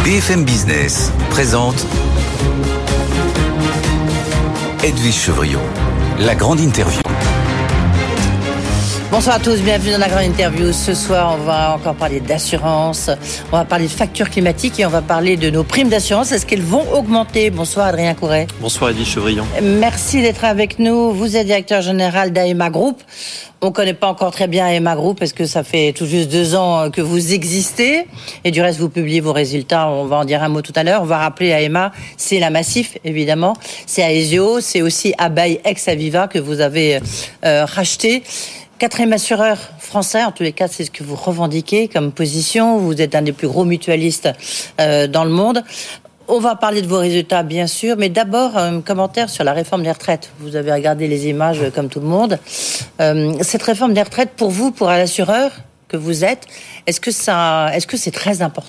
BFM Business présente Edwige Chevrillon, la grande interview. Bonsoir à tous, bienvenue dans la grande interview. Ce soir, on va encore parler d'assurance, on va parler de factures climatiques et on va parler de nos primes d'assurance. Est-ce qu'elles vont augmenter? Bonsoir Adrien Couret. Bonsoir Edwige Chevrillon. Merci d'être avec nous. Vous êtes directeur général d'AEMA Group. On ne connaît pas encore très bien AEMA Group parce que ça fait tout juste 2 ans que vous existez. Et du reste, vous publiez vos résultats. On va en dire un mot tout à l'heure. On va rappeler AEMA, c'est la Massif, évidemment. C'est Aesio, c'est aussi Abeille ex-Aviva que vous avez racheté. 4e assureur français, en tous les cas, c'est ce que vous revendiquez comme position. Vous êtes un des plus gros mutualistes dans le monde. On va parler de vos résultats, bien sûr, mais d'abord, un commentaire sur la réforme des retraites. Vous avez regardé les images comme tout le monde. Cette réforme des retraites, pour vous, pour un assureur que vous êtes, est-ce que c'est très important ?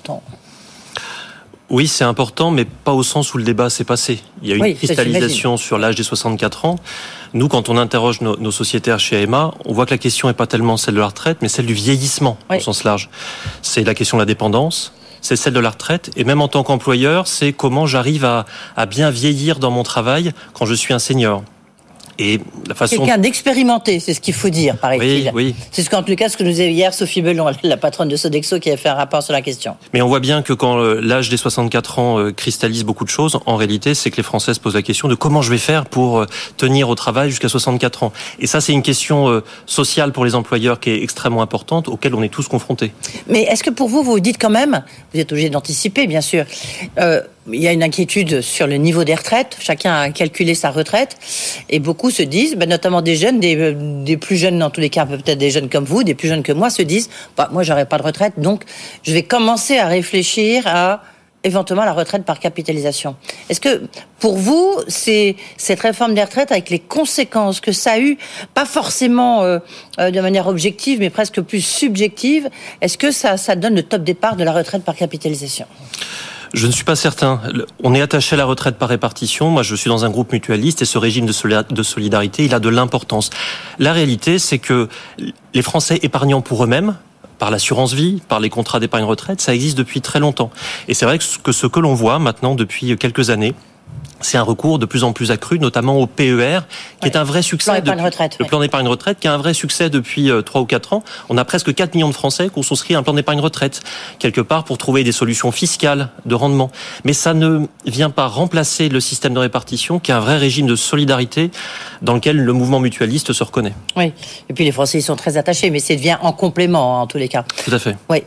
Oui, c'est important, mais pas au sens où le débat s'est passé. Il y a eu une cristallisation sur l'âge des 64 ans. Nous, quand on interroge nos sociétaires chez AEMA, on voit que la question n'est pas tellement celle de la retraite, mais celle du vieillissement, au sens large. C'est la question de la dépendance, c'est celle de la retraite, et même en tant qu'employeur, c'est comment j'arrive à bien vieillir dans mon travail quand je suis un senior. Et la façon... Quelqu'un d'expérimenté, c'est ce qu'il faut dire, paraît-il. Oui. C'est ce qu'en tout cas, ce que nous disait hier Sophie Bellon, la patronne de Sodexo, qui a fait un rapport sur la question. Mais on voit bien que quand l'âge des 64 ans cristallise beaucoup de choses, en réalité, c'est que les Français se posent la question de comment je vais faire pour tenir au travail jusqu'à 64 ans. Et ça, c'est une question sociale pour les employeurs qui est extrêmement importante, auquel on est tous confrontés. Mais est-ce que pour vous, vous dites quand même, vous êtes obligé d'anticiper, bien sûr, il y a une inquiétude sur le niveau des retraites. Chacun a calculé sa retraite. Et beaucoup se disent, notamment des jeunes, des plus jeunes dans tous les cas, peut-être des jeunes comme vous, des plus jeunes que moi, se disent, moi, j'aurai pas de retraite, donc je vais commencer à réfléchir à éventuellement la retraite par capitalisation. Est-ce que, pour vous, c'est cette réforme des retraites, avec les conséquences que ça a eu, pas forcément de manière objective, mais presque plus subjective, est-ce que ça donne le top départ de la retraite par capitalisation ? Je ne suis pas certain. On est attaché à la retraite par répartition. Moi, je suis dans un groupe mutualiste et ce régime de solidarité, il a de l'importance. La réalité, c'est que les Français épargnant pour eux-mêmes, par l'assurance vie, par les contrats d'épargne retraite, ça existe depuis très longtemps. Et c'est vrai que ce que l'on voit maintenant depuis quelques années, c'est un recours de plus en plus accru, notamment au PER, qui est un vrai succès. Le plan d'épargne retraite, qui est un vrai succès depuis 3 ou 4 ans. On a presque 4 millions de Français qui ont souscrit un plan d'épargne retraite, quelque part pour trouver des solutions fiscales de rendement. Mais ça ne vient pas remplacer le système de répartition, qui est un vrai régime de solidarité dans lequel le mouvement mutualiste se reconnaît. Oui, et puis les Français y sont très attachés, mais ça devient en complément, en tous les cas. Tout à fait. Oui.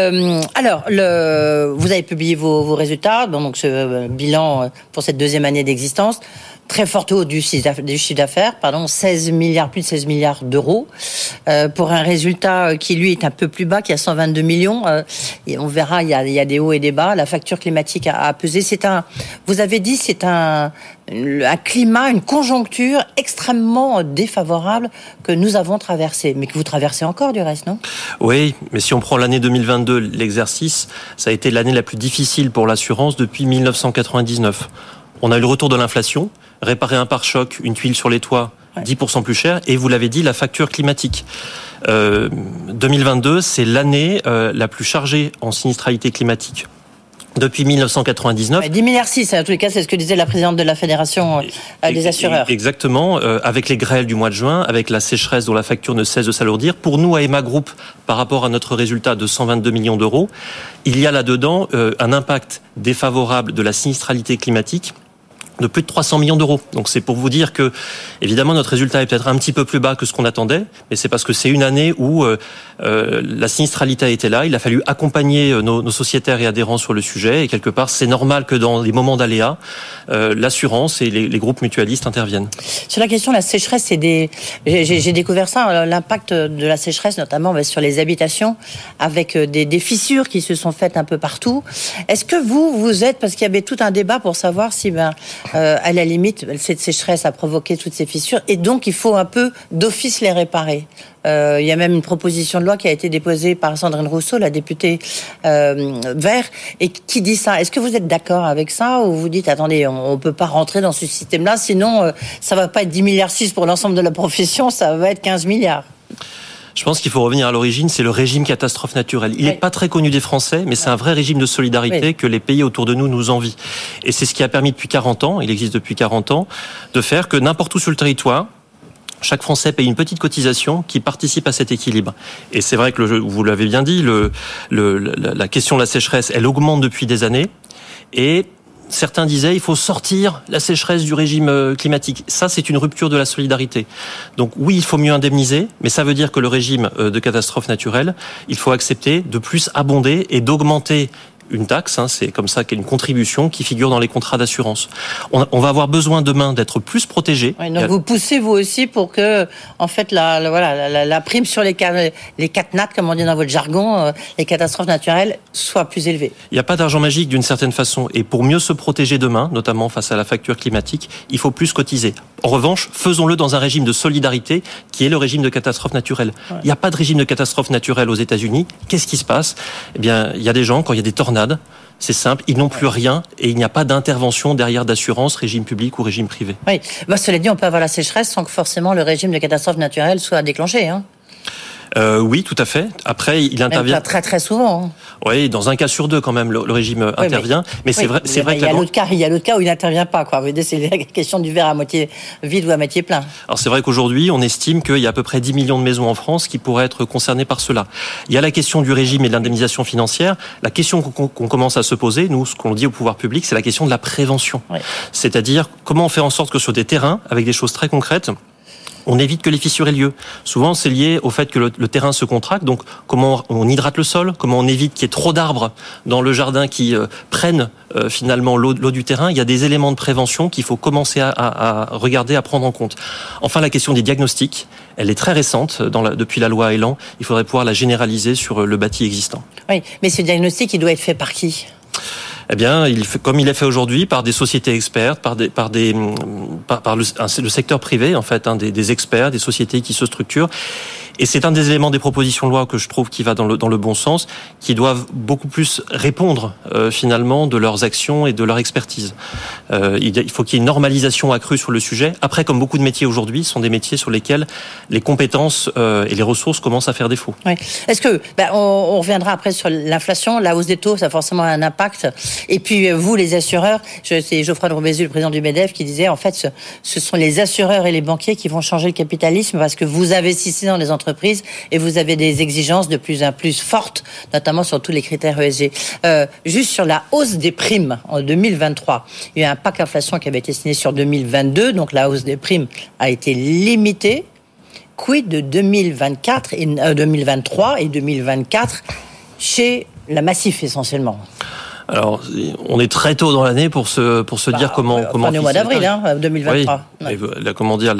Vous avez publié vos résultats, donc ce bilan pour cette 2e année d'existence, très forte hausse du chiffre d'affaires, plus de 16 milliards d'euros, pour un résultat qui lui est un peu plus bas, qui est à 122 millions. Et on verra, il y a des hauts et des bas. La facture climatique a pesé. Vous avez dit, c'est un climat, une conjoncture extrêmement défavorable que nous avons traversé, mais que vous traversez encore du reste, non ? Oui, mais si on prend l'année 2022, l'exercice, ça a été l'année la plus difficile pour l'assurance depuis 1999. On a eu le retour de l'inflation, réparer un pare-choc, une tuile sur les toits, 10% plus cher, et vous l'avez dit, la facture climatique. 2022, c'est l'année la plus chargée en sinistralité climatique depuis 1999. 10,6 milliards, en tous les cas, c'est ce que disait la présidente de la Fédération des assureurs. Exactement, avec les grêles du mois de juin, avec la sécheresse dont la facture ne cesse de s'alourdir. Pour nous, AEMA Group, par rapport à notre résultat de 122 millions d'euros, il y a là-dedans un impact défavorable de la sinistralité climatique de plus de 300 millions d'euros. Donc c'est pour vous dire que, évidemment, notre résultat est peut-être un petit peu plus bas que ce qu'on attendait, mais c'est parce que c'est une année où la sinistralité a été là. Il a fallu accompagner nos sociétaires et adhérents sur le sujet, et quelque part, c'est normal que dans les moments d'aléas, l'assurance et les groupes mutualistes interviennent. Sur la question de la sécheresse, j'ai découvert ça, l'impact de la sécheresse, notamment sur les habitations, avec des fissures qui se sont faites un peu partout. Est-ce que vous êtes, parce qu'il y avait tout un débat pour savoir si à la limite, cette sécheresse a provoqué toutes ces fissures, et donc il faut un peu d'office les réparer. Il y a même une proposition de loi qui a été déposée par Sandrine Rousseau, la députée Vert, et qui dit ça. Est-ce que vous êtes d'accord avec ça, ou vous dites, attendez, on peut pas rentrer dans ce système-là, sinon ça va pas être 10,6 milliards pour l'ensemble de la profession, ça va être 15 milliards. Je pense qu'il faut revenir à l'origine, c'est le régime catastrophe naturelle. Il n'est pas très connu des Français, mais c'est un vrai régime de solidarité que les pays autour de nous envient. Et c'est ce qui a permis depuis 40 ans, il existe depuis 40 ans, de faire que n'importe où sur le territoire, chaque Français paye une petite cotisation qui participe à cet équilibre. Et c'est vrai que, vous l'avez bien dit, la question de la sécheresse, elle augmente depuis des années. Et certains disaient il faut sortir la sécheresse du régime climatique. Ça, c'est une rupture de la solidarité. Donc oui, il faut mieux indemniser, mais ça veut dire que le régime de catastrophe naturelle, il faut accepter de plus abonder et d'augmenter une taxe, c'est comme ça qu'il y a une contribution qui figure dans les contrats d'assurance. On va avoir besoin demain d'être plus protégés. Oui, donc vous poussez vous aussi pour que, en fait, la prime sur les catnats, comme on dit dans votre jargon, les catastrophes naturelles, soit plus élevée. Il n'y a pas d'argent magique d'une certaine façon, et pour mieux se protéger demain, notamment face à la facture climatique, il faut plus cotiser. En revanche, faisons-le dans un régime de solidarité qui est le régime de catastrophe naturelle. Ouais. Il n'y a pas de régime de catastrophe naturelle aux États-Unis. Qu'est-ce qui se passe ? Eh bien, il y a des gens, quand il y a des tornades, c'est simple, ils n'ont plus rien et il n'y a pas d'intervention derrière d'assurance, régime public ou régime privé. Oui, cela dit, on peut avoir la sécheresse sans que forcément le régime de catastrophe naturelle soit déclenché. Oui, tout à fait. Après, il intervient. Pas très très souvent. Oui, dans un cas sur deux quand même, le régime intervient. Mais c'est vrai que il y a l'autre cas où il n'intervient pas. Vous voyez, c'est la question du verre à moitié vide ou à moitié plein. Alors c'est vrai qu'aujourd'hui, on estime qu'il y a à peu près 10 millions de maisons en France qui pourraient être concernées par cela. Il y a la question du régime et de l'indemnisation financière. La question qu'on commence à se poser, nous, ce qu'on dit au pouvoir public, c'est la question de la prévention. Oui. C'est-à-dire comment on fait en sorte que sur des terrains, avec des choses très concrètes, on évite que les fissures aient lieu. Souvent, c'est lié au fait que le terrain se contracte. Donc, comment on hydrate le sol, comment on évite qu'il y ait trop d'arbres dans le jardin qui prennent finalement l'eau du terrain. Il y a des éléments de prévention qu'il faut commencer à regarder, à prendre en compte. Enfin, la question des diagnostics, elle est très récente depuis la loi Elan. Il faudrait pouvoir la généraliser sur le bâti existant. Oui, mais ce diagnostic, il doit être fait par qui ? Eh bien, comme il est fait aujourd'hui par des sociétés expertes, par le secteur privé en fait, des experts, des sociétés qui se structurent. Et c'est un des éléments des propositions de loi que je trouve qui va dans le bon sens, qui doivent beaucoup plus répondre finalement de leurs actions et de leur expertise. Il faut qu'il y ait une normalisation accrue sur le sujet. Après, comme beaucoup de métiers aujourd'hui, ce sont des métiers sur lesquels les compétences et les ressources commencent à faire défaut. Oui. Est-ce que on reviendra après sur l'inflation, la hausse des taux, ça a forcément un impact. Et puis vous, les assureurs, c'est Geoffroy de Roubaisy, le président du MEDEF, qui disait en fait, ce sont les assureurs et les banquiers qui vont changer le capitalisme parce que vous investissez dans les entreprises et vous avez des exigences de plus en plus fortes, notamment sur tous les critères ESG. Juste sur la hausse des primes en 2023, il y a un pacte inflation qui avait été signé sur 2022, donc la hausse des primes a été limitée. Quid de 2024 et 2023 et 2024 chez la Massif essentiellement? Alors, on est très tôt dans l'année pour se dire comment. On est au mois d'avril, 2023. Oui, ouais. Comment dire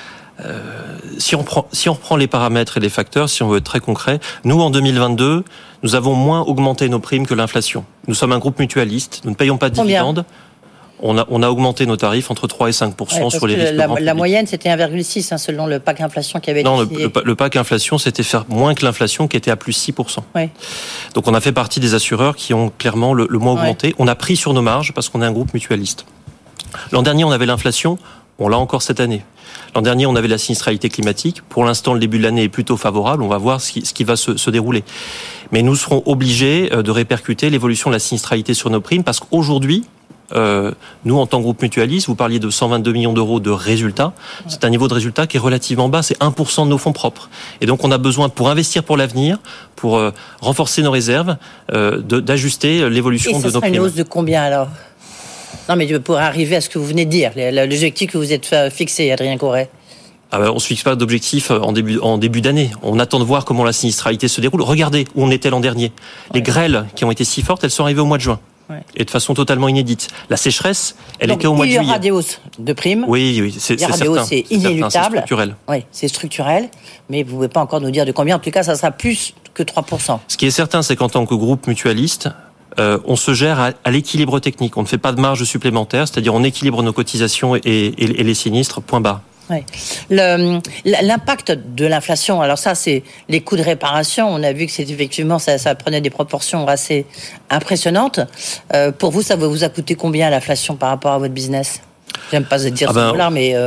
si on reprend les paramètres et les facteurs, si on veut être très concret, nous en 2022, nous avons moins augmenté nos primes que l'inflation. Nous sommes un groupe mutualiste, nous ne payons pas de dividendes. On a augmenté nos tarifs entre 3 et 5% sur les risques. La moyenne, c'était 1,6 selon le pack inflation qui avait été signé. Non, le pack inflation, c'était faire moins que l'inflation qui était à plus 6%. Oui. Donc on a fait partie des assureurs qui ont clairement le moins augmenté. On a pris sur nos marges parce qu'on est un groupe mutualiste. L'an dernier, on avait l'inflation, on l'a encore cette année. L'an dernier, on avait la sinistralité climatique. Pour l'instant, le début de l'année est plutôt favorable. On va voir ce qui va se dérouler. Mais nous serons obligés de répercuter l'évolution de la sinistralité sur nos primes parce qu'aujourd'hui, nous, en tant que groupe mutualiste, vous parliez de 122 millions d'euros de résultats. C'est un niveau de résultat qui est relativement bas. C'est 1% de nos fonds propres. Et donc, on a besoin, pour investir pour l'avenir, pour renforcer nos réserves, d'ajuster l'évolution de nos primes. Et ça sera une hausse de combien alors ? Non, mais pour arriver à ce que vous venez de dire, l'objectif que vous êtes fixé, Adrien Corret. On ne se fixe pas d'objectif en début d'année. On attend de voir comment la sinistralité se déroule. Regardez où on était l'an dernier. Les grêles qui ont été si fortes, elles sont arrivées au mois de juin. Et de façon totalement inédite. La sécheresse, elle était au mois de juillet. Il y aura des hausses de primes. Oui, c'est certain. C'est inéluctable. C'est structurel. Oui, c'est structurel. Mais vous ne pouvez pas encore nous dire de combien. En tout cas, ça sera plus que 3%. Ce qui est certain, c'est qu'en tant que groupe mutualiste, on se gère à l'équilibre technique. On ne fait pas de marge supplémentaire, c'est-à-dire on équilibre nos cotisations et les sinistres, point barre. Oui. L'impact de l'inflation, alors ça, c'est les coûts de réparation. On a vu que c'est effectivement, ça prenait des proportions assez impressionnantes. Pour vous, ça vous a coûté combien l'inflation par rapport à votre business ? J'aime pas dire ce mot-là, mais...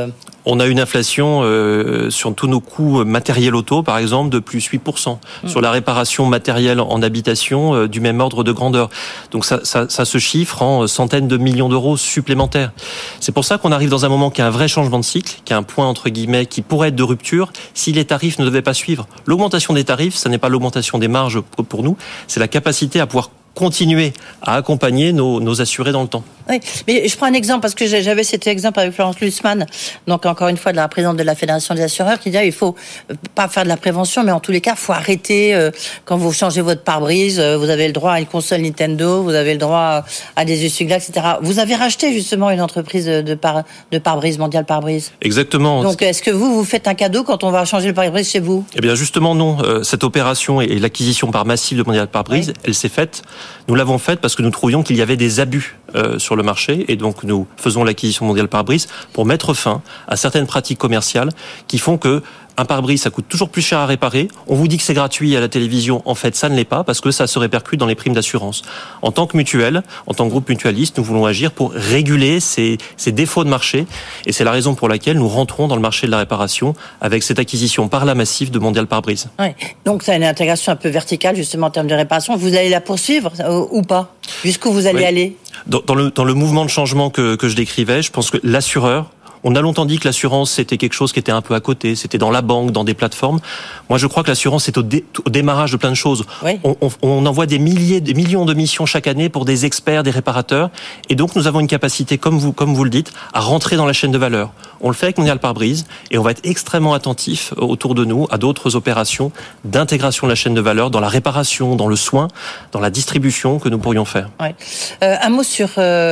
On a une inflation sur tous nos coûts matériels auto, par exemple, de plus 8%. Sur la réparation matérielle en habitation, du même ordre de grandeur. Donc ça se chiffre en centaines de millions d'euros supplémentaires. C'est pour ça qu'on arrive dans un moment qui a un vrai changement de cycle, qui a un point entre guillemets qui pourrait être de rupture si les tarifs ne devaient pas suivre. L'augmentation des tarifs, ça n'est pas l'augmentation des marges pour nous, c'est la capacité à pouvoir continuer à accompagner nos assurés dans le temps. Oui, mais je prends un exemple parce que j'avais cet exemple avec Florence Lutzmann, donc encore une fois de la présidente de la Fédération des assureurs, qui dit il faut pas faire de la prévention, mais en tous les cas, il faut arrêter quand vous changez votre pare-brise, vous avez le droit à une console Nintendo, vous avez le droit à des essuie-glaces, etc. Vous avez racheté justement une entreprise de pare-brise, Mondial Pare-brise. Exactement. Donc est-ce que vous faites un cadeau quand on va changer le pare-brise chez vous? Eh bien justement non. Cette opération et l'acquisition par massif de Mondial Pare-brise, elle s'est faite. Nous l'avons faite parce que nous trouvions qu'il y avait des abus sur le marché et donc nous faisons l'acquisition Mondial Pare-brise pour mettre fin à certaines pratiques commerciales qui font que un pare-brise, ça coûte toujours plus cher à réparer. On vous dit que c'est gratuit à la télévision. En fait, ça ne l'est pas parce que ça se répercute dans les primes d'assurance. En tant que mutuelle, en tant que groupe mutualiste, nous voulons agir pour réguler ces défauts de marché. Et c'est la raison pour laquelle nous rentrons dans le marché de la réparation avec cette acquisition par la massif de Mondial Pare-brise. Ouais. Donc, ça a une intégration un peu verticale, justement, en termes de réparation. Vous allez la poursuivre ou pas? Jusqu'où vous allez aller? Dans le mouvement de changement que je décrivais, je pense que l'assureur, on a longtemps dit que l'assurance, c'était quelque chose qui était un peu à côté, c'était dans la banque, dans des plateformes. Moi, je crois que l'assurance est au démarrage de plein de choses. Oui. On envoie des millions de missions chaque année pour des experts, des réparateurs. Et donc, nous avons une capacité, comme vous le dites, à rentrer dans la chaîne de valeur. On le fait avec Mondial Pare-brise et on va être extrêmement attentif autour de nous à d'autres opérations d'intégration de la chaîne de valeur dans la réparation, dans le soin, dans la distribution que nous pourrions faire. Oui. Un mot sur...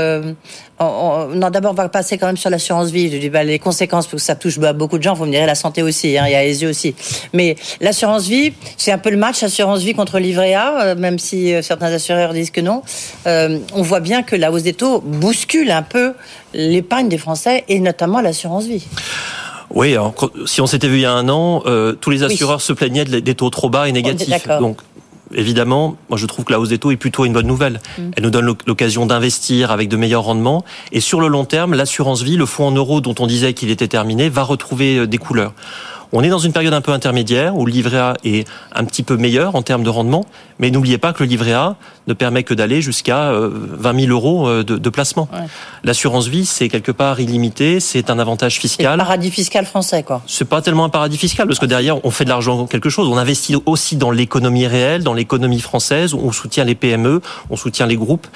Non, d'abord, on va passer quand même sur l'assurance vie. Je dis, les conséquences, parce que ça touche beaucoup de gens. Vous me direz la santé aussi, il y a les yeux aussi. Mais l'assurance vie, c'est un peu le match assurance vie contre livret A, même si certains assureurs disent que non. On voit bien que la hausse des taux bouscule un peu l'épargne des Français et notamment l'assurance vie. Oui, alors, si on s'était vu il y a un an, tous les assureurs se plaignaient des taux trop bas et négatifs. Donc, évidemment, moi je trouve que la hausse des taux est plutôt une bonne nouvelle. Elle nous donne l'occasion d'investir avec de meilleurs rendements. Et sur le long terme, l'assurance vie, le fonds en euros dont on disait qu'il était terminé, va retrouver des couleurs. On est dans une période un peu intermédiaire où le livret A est un petit peu meilleur en termes de rendement, mais n'oubliez pas que le livret A ne permet que d'aller jusqu'à 20 000 euros de placement. Ouais. L'assurance vie, c'est quelque part illimité, c'est un avantage fiscal. C'est le paradis fiscal français, quoi. C'est pas tellement un paradis fiscal, parce que derrière, on fait de l'argent dans quelque chose. On investit aussi dans l'économie réelle, dans l'économie française, on soutient les PME, on soutient les groupes.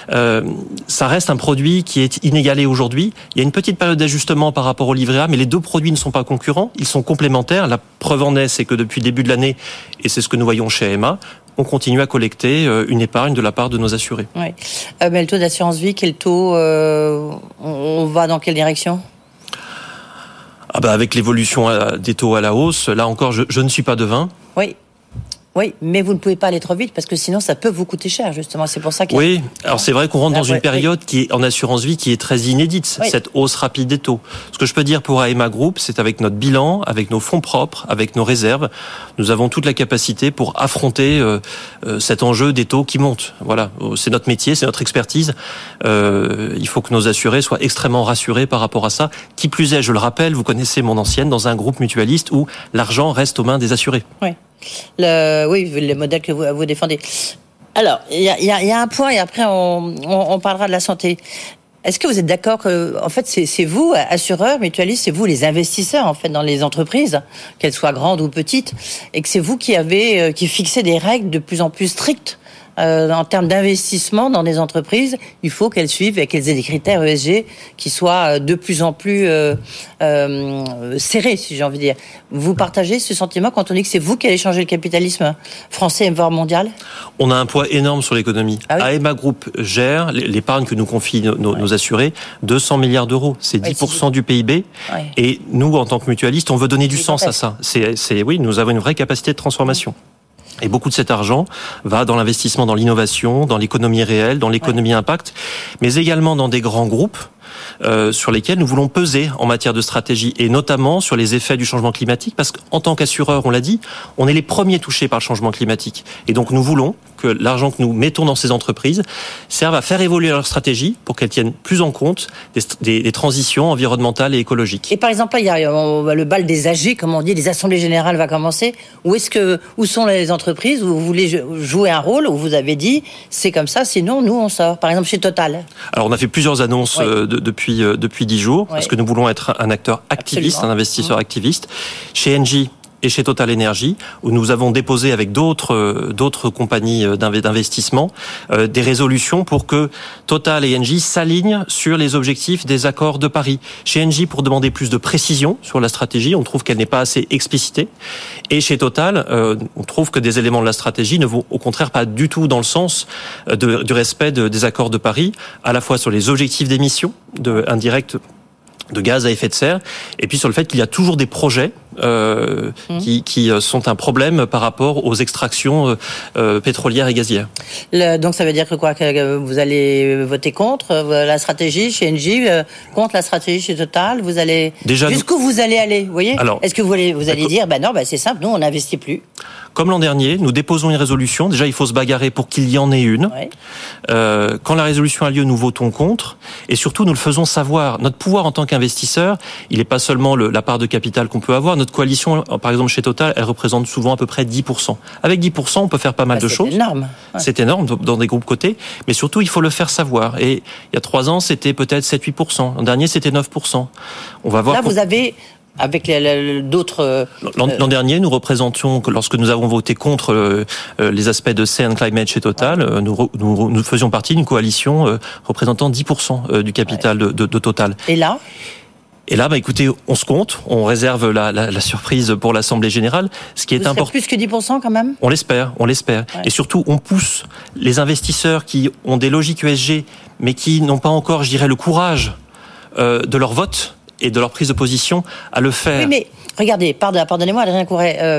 Ça reste un produit qui est inégalé aujourd'hui. Il y a une petite période d'ajustement par rapport au livret A, mais les deux produits ne sont pas concurrents, ils sont complémentaires. La preuve en est, c'est que depuis le début de l'année, et c'est ce que nous voyons chez AMA, on continue à collecter une épargne de la part de nos assurés. Oui. Mais le taux d'assurance vie, quel taux on va dans quelle direction? Avec l'évolution des taux à la hausse, là encore, je ne suis pas devin. Oui. Oui, mais vous ne pouvez pas aller trop vite parce que sinon ça peut vous coûter cher, justement. C'est pour ça que... Oui, alors c'est vrai qu'on rentre dans une période qui est en assurance vie qui est très inédite, cette hausse rapide des taux. Ce que je peux dire pour AMA Group, c'est avec notre bilan, avec nos fonds propres, avec nos réserves, nous avons toute la capacité pour affronter cet enjeu des taux qui montent. Voilà, c'est notre métier, c'est notre expertise. Il faut que nos assurés soient extrêmement rassurés par rapport à ça. Qui plus est, je le rappelle, vous connaissez mon ancienne, dans un groupe mutualiste où l'argent reste aux mains des assurés. Oui. Oui, les modèles que vous défendez. Alors, il y a un point et après on parlera de la santé. Est-ce que vous êtes d'accord que, en fait, c'est vous, assureurs, mutualistes, c'est vous les investisseurs, en fait, dans les entreprises, qu'elles soient grandes ou petites, et que c'est vous qui fixez des règles de plus en plus strictes en termes d'investissement dans des entreprises? Il faut qu'elles suivent et qu'elles aient des critères ESG qui soient de plus en plus serrés, si j'ai envie de dire. Vous partagez ce sentiment quand on dit que c'est vous qui allez changer le capitalisme français et voire mondial? On a un poids énorme sur l'économie. Ah oui. AMA Group gère l'épargne que nous confient nos assurés, 200 milliards d'euros. C'est 10% du PIB. Ouais. Et nous, en tant que mutualistes, on veut donner du sens à ça. Oui, nous avons une vraie capacité de transformation. Et beaucoup de cet argent va dans l'investissement dans l'innovation, dans l'économie réelle, dans l'économie impact, mais également dans des grands groupes sur lesquels nous voulons peser en matière de stratégie, et notamment sur les effets du changement climatique, parce qu'en tant qu'assureur, on l'a dit, on est les premiers touchés par le changement climatique. Et donc nous voulons que l'argent que nous mettons dans ces entreprises serve à faire évoluer leur stratégie pour qu'elles tiennent plus en compte des transitions environnementales et écologiques. Et par exemple, il y a le bal des AG, comme on dit, les assemblées générales va commencer. Où sont les entreprises où vous voulez jouer un rôle, où vous avez dit c'est comme ça, sinon nous on sort. Par exemple chez Total. Alors on a fait plusieurs annonces depuis 10 jours, parce que nous voulons être un acteur activiste, un investisseur activiste. Chez Engie et chez Total Energy, où nous avons déposé avec d'autres compagnies d'investissement des résolutions pour que Total et Engie s'alignent sur les objectifs des accords de Paris. Chez Engie, pour demander plus de précision sur la stratégie, on trouve qu'elle n'est pas assez explicitée. Et chez Total, on trouve que des éléments de la stratégie ne vont au contraire pas du tout dans le sens du respect des accords de Paris, à la fois sur les objectifs d'émissions indirectes de gaz à effet de serre, et puis sur le fait qu'il y a toujours des projets qui sont un problème par rapport aux extractions pétrolières et gazières. Donc ça veut dire que vous allez voter contre la stratégie chez Engie, contre la stratégie chez Total, vous allez jusqu'où vous allez aller, vous voyez? Alors, est-ce que vous allez dire c'est simple, nous on n'investit plus? Comme l'an dernier, nous déposons une résolution. Déjà, il faut se bagarrer pour qu'il y en ait une. Ouais. Quand la résolution a lieu, nous votons contre. Et surtout, nous le faisons savoir. Notre pouvoir en tant qu'investisseur, il n'est pas seulement la part de capital qu'on peut avoir. Notre coalition, par exemple chez Total, elle représente souvent à peu près 10%. Avec 10%, on peut faire pas mal de choses. C'est énorme. Ouais. C'est énorme dans des groupes cotés. Mais surtout, il faut le faire savoir. Et il y a 3 ans, c'était peut-être 7-8%. L'an dernier, c'était 9%. On va voir. Là, vous avez... Avec d'autres... L'an dernier, nous représentions, lorsque nous avons voté contre les aspects de CN Climate chez Total, nous faisions partie d'une coalition représentant 10% du capital de Total. Et là, écoutez, on se compte, on réserve la surprise pour l'Assemblée Générale. Ce qui est important. Plus que 10% quand même ? On l'espère. Ouais. Et surtout, on pousse les investisseurs qui ont des logiques ESG, mais qui n'ont pas encore, je dirais, le courage de leur vote et de leur prise de position à le faire. Oui, mais regardez, pardonnez-moi, Adrien Couret,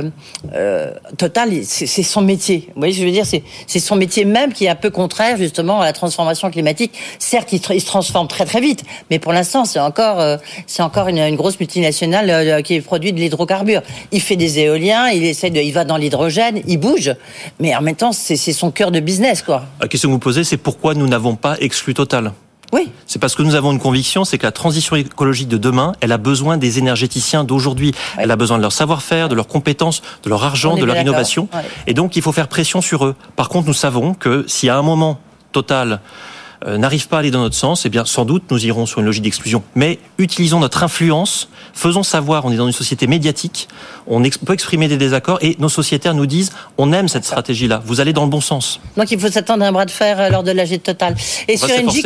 Total, c'est son métier. Vous voyez ce que je veux dire, c'est son métier même qui est un peu contraire justement à la transformation climatique. Certes, il se transforme très très vite, mais pour l'instant, c'est encore une grosse multinationale qui produit de l'hydrocarbure. Il fait des éoliens, il va dans l'hydrogène, il bouge, mais en même temps, c'est son cœur de business, quoi. La question que vous posez, c'est pourquoi nous n'avons pas exclu Total ? Oui. C'est parce que nous avons une conviction, c'est que la transition écologique de demain, elle a besoin des énergéticiens d'aujourd'hui. Oui. Elle a besoin de leur savoir-faire, de leurs compétences, de leur argent, de leur innovation. Ouais. Et donc, il faut faire pression sur eux. Par contre, nous savons que si à un moment, Total n'arrive pas à aller dans notre sens, eh bien, sans doute, nous irons sur une logique d'exclusion. Mais utilisons notre influence, faisons savoir, on est dans une société médiatique, on peut exprimer des désaccords et nos sociétaires nous disent, on aime cette stratégie-là, vous allez dans le bon sens. Donc il faut s'attendre à un bras de fer lors de l'AG de Total. Et sur Engie,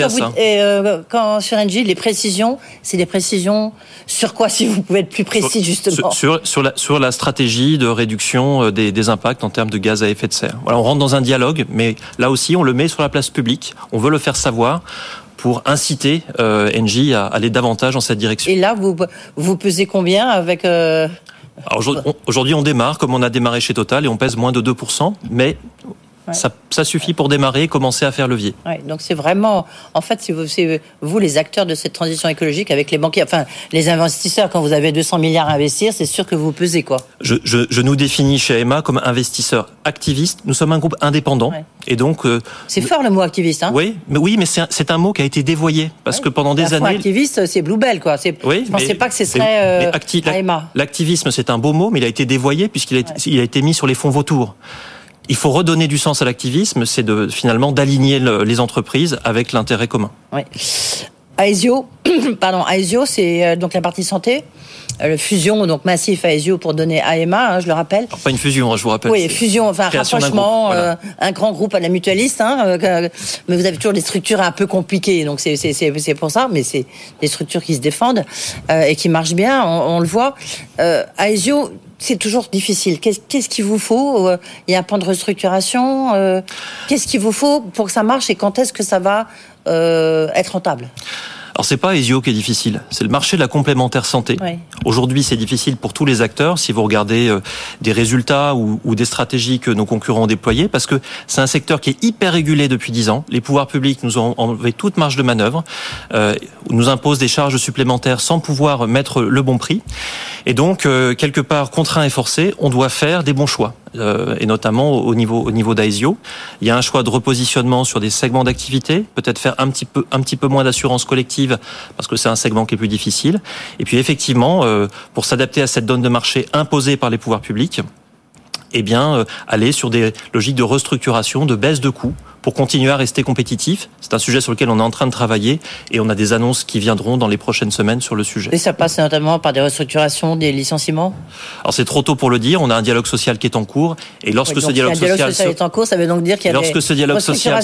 sur Engie, les précisions, c'est des précisions sur quoi, si vous pouvez être plus précis justement? Sur la stratégie de réduction des impacts en termes de gaz à effet de serre. Voilà, on rentre dans un dialogue, mais là aussi, on le met sur la place publique, on veut le faire savoir pour inciter Engie à aller davantage dans cette direction. Et là, vous pesez combien avec... Aujourd'hui, on démarre comme on a démarré chez Total et on pèse moins de 2%, mais... Ouais. Ça suffit pour démarrer et commencer à faire levier. Ouais, donc c'est vraiment, en fait, c'est vous les acteurs de cette transition écologique avec les banquiers, enfin les investisseurs. Quand vous avez 200 milliards à investir, c'est sûr que vous pesez quoi. Je nous définis chez AEMA comme investisseurs activistes. Nous sommes un groupe indépendant et donc. C'est fort le mot activiste, hein. Oui, mais c'est un mot qui a été dévoyé parce que pendant des années. Activiste, c'est Bluebell quoi. Je pensais pas que ce serait AEMA. L'activisme, c'est un beau mot, mais il a été dévoyé puisqu'il a été mis sur les fonds vautours. Il faut redonner du sens à l'activisme, c'est finalement d'aligner les entreprises avec l'intérêt commun. Oui. Aesio, c'est donc la partie santé. Fusion donc massif Aesio pour donner AEMA, hein, je le rappelle. Alors, pas une fusion, je vous rappelle. Oui, fusion, enfin rapprochement, un grand groupe à la mutualiste, mais vous avez toujours des structures un peu compliquées, donc c'est pour ça, mais c'est des structures qui se défendent et qui marchent bien, on le voit. Aesio, c'est toujours difficile. Qu'est-ce qu'il vous faut ? Il y a un plan de restructuration. Qu'est-ce qu'il vous faut pour que ça marche et quand est-ce que ça va être rentable ? Alors c'est pas Aesio qui est difficile, c'est le marché de la complémentaire santé. Oui. Aujourd'hui, c'est difficile pour tous les acteurs si vous regardez des résultats ou des stratégies que nos concurrents ont déployées, parce que c'est un secteur qui est hyper régulé depuis 10 ans. Les pouvoirs publics nous ont enlevé toute marge de manœuvre, nous imposent des charges supplémentaires sans pouvoir mettre le bon prix. Et donc, quelque part, contraint et forcé, on doit faire des bons choix. Et notamment au niveau d'Aesio. Il y a un choix de repositionnement sur des segments d'activité, peut-être faire un petit peu moins d'assurance collective parce que c'est un segment qui est plus difficile. Et puis effectivement, pour s'adapter à cette donne de marché imposée par les pouvoirs publics, aller sur des logiques de restructuration, de baisse de coûts pour continuer à rester compétitif. C'est un sujet sur lequel on est en train de travailler et on a des annonces qui viendront dans les prochaines semaines sur le sujet. Et ça passe notamment par des restructurations, des licenciements ? Alors c'est trop tôt pour le dire, on a un dialogue social qui est en cours et lorsque ce dialogue social est en cours, ça veut donc dire qu'il y a lorsque ce dialogue social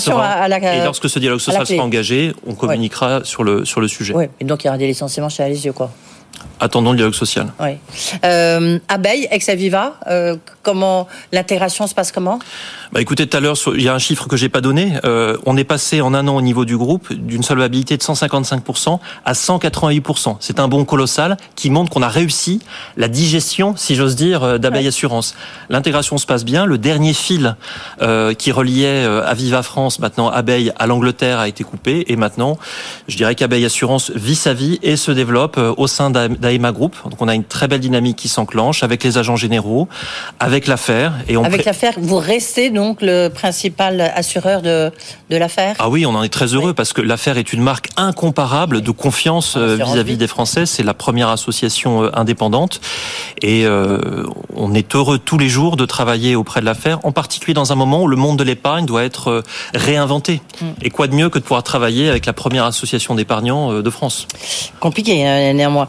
sera engagé, on communiquera sur le sujet. Oui, et donc il y aura des licenciements chez Aesio, quoi. Attendons le dialogue social. Oui. Abeille, ex-Aviva, comment l'intégration se passe comment ? Écoutez, tout à l'heure, il y a un chiffre que j'ai pas donné. On est passé en un an au niveau du groupe d'une solvabilité de 155% à 188%. C'est un bond colossal qui montre qu'on a réussi la digestion, si j'ose dire, d'Abeille Assurance. L'intégration se passe bien. Le dernier fil qui reliait Aviva France, maintenant Abeille à l'Angleterre, a été coupé. Et maintenant, je dirais qu'Abeille Assurance vit sa vie et se développe au sein d'AEMA Group. Donc on a une très belle dynamique qui s'enclenche avec les agents généraux, avec l'affaire. Avec l'affaire, vous restez donc le principal assureur de l'affaire ? Ah oui, on en est très heureux parce que l'affaire est une marque incomparable de confiance vis-à-vis des Français. C'est la première association indépendante et on est heureux tous les jours de travailler auprès de l'affaire, en particulier dans un moment où le monde de l'épargne doit être réinventé. Et quoi de mieux que de pouvoir travailler avec la première association d'épargnants de France ? Compliqué, néanmoins.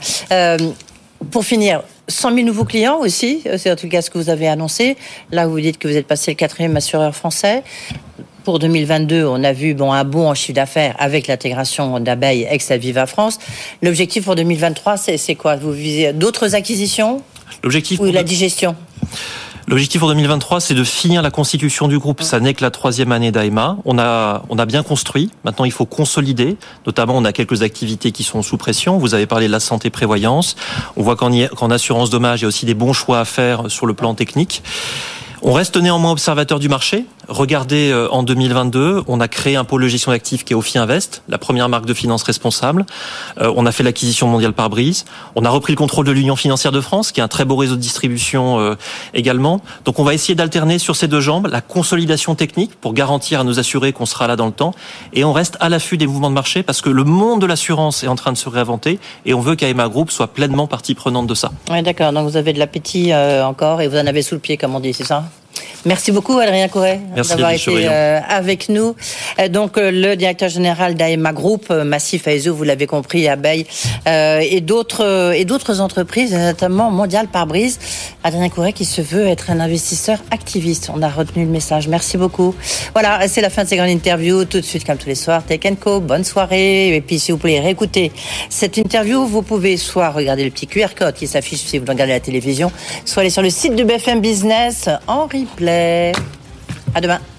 Pour finir, 100 000 nouveaux clients aussi, c'est en tout cas ce que vous avez annoncé. Là, vous dites que vous êtes passé le 4e assureur français. Pour 2022, on a vu un bond en chiffre d'affaires avec l'intégration d'Abeille ex-Aviva France. L'objectif pour 2023, c'est quoi ? Vous visez d'autres acquisitions ? L'objectif ou la digestion ? L'objectif pour 2023, c'est de finir la constitution du groupe. Ça n'est que la 3e année d'AEMA. On a bien construit. Maintenant, il faut consolider. Notamment, on a quelques activités qui sont sous pression. Vous avez parlé de la santé prévoyance. On voit qu'en assurance dommage, il y a aussi des bons choix à faire sur le plan technique. On reste néanmoins observateur du marché. Regardez, en 2022, on a créé un pôle de gestion d'actifs qui est Ophi Invest, la première marque de finance responsable. On a fait l'acquisition mondiale Pare-Brise. On a repris le contrôle de l'Union financière de France, qui est un très beau réseau de distribution également. Donc on va essayer d'alterner sur ces deux jambes la consolidation technique pour garantir à nos assurés qu'on sera là dans le temps. Et on reste à l'affût des mouvements de marché parce que le monde de l'assurance est en train de se réinventer et on veut qu'AEMA Group soit pleinement partie prenante de ça. Oui, d'accord. Donc vous avez de l'appétit encore et vous en avez sous le pied, comme on dit, c'est ça ? Merci beaucoup, Adrien Couret, d'avoir été avec nous. Donc, le directeur général d'AEMA Group, Massif Aesio, vous l'avez compris, Abeille, et d'autres entreprises, notamment Mondial Pare-Brise. Adrien Couret qui se veut être un investisseur activiste. On a retenu le message. Merci beaucoup. Voilà, c'est la fin de ces grandes interviews. Tout de suite, comme tous les soirs, Tech & Co. Bonne soirée. Et puis, si vous voulez réécouter cette interview, vous pouvez soit regarder le petit QR code qui s'affiche si vous regardez la télévision, soit aller sur le site de BFM Business en replay. À demain.